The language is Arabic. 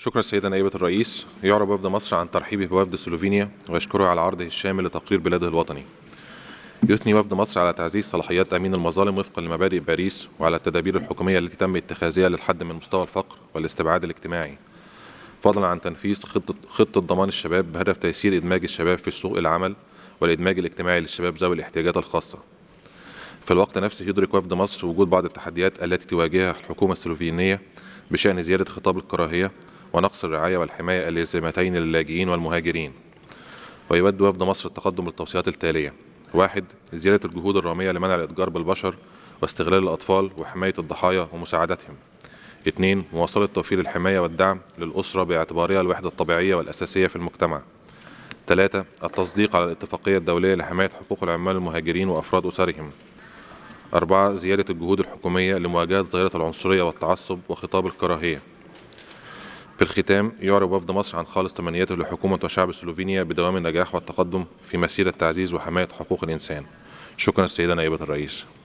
شكرا السيدة نائبة الرئيس. يعرب وفد مصر عن ترحيبه بوفد سلوفينيا ويشكره على عرضه الشامل لتقرير بلاده الوطني. يثني وفد مصر على تعزيز صلاحيات أمين المظالم وفقا لمبادئ باريس وعلى التدابير الحكومية التي تم اتخاذها للحد من مستوى الفقر والاستبعاد الاجتماعي، فضلا عن تنفيذ خطة ضمان الشباب بهدف تيسير إدماج الشباب في سوق العمل والإدماج الاجتماعي للشباب ذوي الاحتياجات الخاصة. في الوقت نفسه يدرك وفد مصر وجود بعض التحديات التي تواجهها الحكومة السلوفينية بشأن زيادة خطاب الكراهية ونقص الرعاية والحماية اللازمتين للاجئين والمهاجرين. ويود وفد مصر التقدم بالتوصيات التالية: 1. زيادة الجهود الرامية لمنع الإتجار بالبشر واستغلال الأطفال وحماية الضحايا ومساعدتهم. 2. مواصلة توفير الحماية والدعم للأسرة باعتبارها الوحدة الطبيعية والأساسية في المجتمع. 3. التصديق على الاتفاقية الدولية لحماية حقوق العمال المهاجرين وأفراد أسرهم. 4. زيادة الجهود الحكومية لمواجهة ظاهرة العنصرية والتعصب وخطاب الكراهية. في الختام، يعرب وفد مصر عن خالص تمنياته لحكومة وشعب سلوفينيا بدوام النجاح والتقدم في مسيرة تعزيز وحماية حقوق الإنسان. شكرا السيدة نائبة الرئيس.